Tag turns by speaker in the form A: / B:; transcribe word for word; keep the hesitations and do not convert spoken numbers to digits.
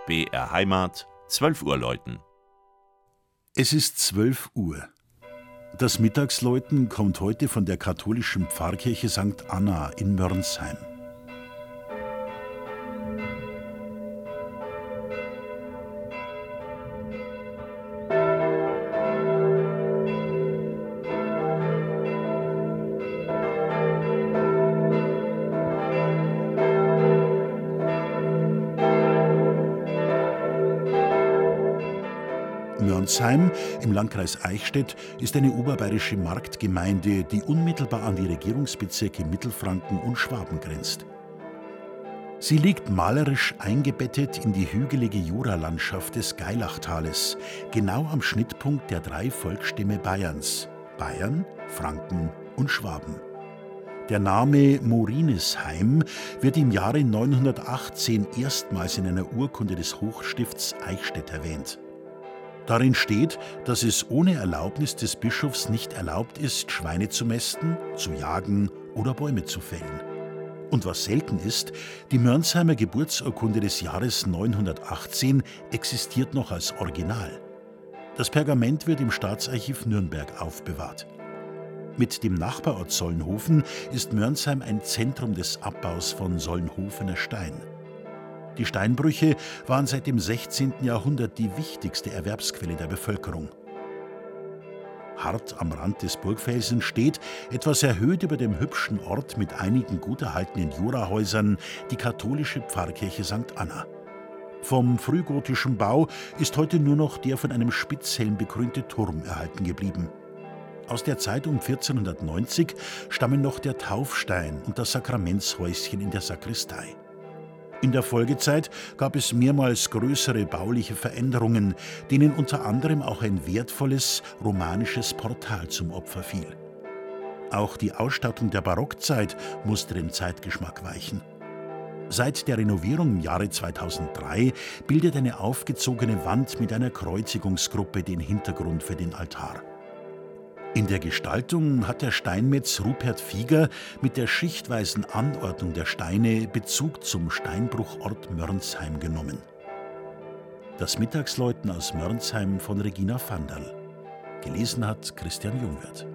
A: B R Heimat, zwölf Uhr läuten.
B: Es ist zwölf Uhr. Das Mittagsläuten kommt heute von der katholischen Pfarrkirche Sankt Anna in Mörnsheim. Mörnsheim im Landkreis Eichstätt ist eine oberbayerische Marktgemeinde, die unmittelbar an die Regierungsbezirke Mittelfranken und Schwaben grenzt. Sie liegt malerisch eingebettet in die hügelige Juralandschaft des Geilachtales, genau am Schnittpunkt der drei Volksstämme Bayerns: Bayern, Franken und Schwaben. Der Name Morinesheim wird im Jahre neunhundertachtzehn erstmals in einer Urkunde des Hochstifts Eichstätt erwähnt. Darin steht, dass es ohne Erlaubnis des Bischofs nicht erlaubt ist, Schweine zu mästen, zu jagen oder Bäume zu fällen. Und was selten ist, die Mörnsheimer Geburtsurkunde des Jahres neunhundertachtzehn existiert noch als Original. Das Pergament wird im Staatsarchiv Nürnberg aufbewahrt. Mit dem Nachbarort Solnhofen ist Mörnsheim ein Zentrum des Abbaus von Solnhofener Stein. Die Steinbrüche waren seit dem sechzehnten Jahrhundert die wichtigste Erwerbsquelle der Bevölkerung. Hart am Rand des Burgfelsens steht, etwas erhöht über dem hübschen Ort mit einigen gut erhaltenen Jurahäusern, die katholische Pfarrkirche Sankt Anna. Vom frühgotischen Bau ist heute nur noch der von einem Spitzhelm bekrönte Turm erhalten geblieben. Aus der Zeit um vierzehnhundertneunzig stammen noch der Taufstein und das Sakramentshäuschen in der Sakristei. In der Folgezeit gab es mehrmals größere bauliche Veränderungen, denen unter anderem auch ein wertvolles romanisches Portal zum Opfer fiel. Auch die Ausstattung der Barockzeit musste dem Zeitgeschmack weichen. Seit der Renovierung im Jahre zweitausenddrei bildet eine aufgezogene Wand mit einer Kreuzigungsgruppe den Hintergrund für den Altar. In der Gestaltung hat der Steinmetz Rupert Fieger mit der schichtweisen Anordnung der Steine Bezug zum Steinbruchort Mörnsheim genommen. Das Mittagsläuten aus Mörnsheim von Regina Vandal. Gelesen hat Christian Jungwirth.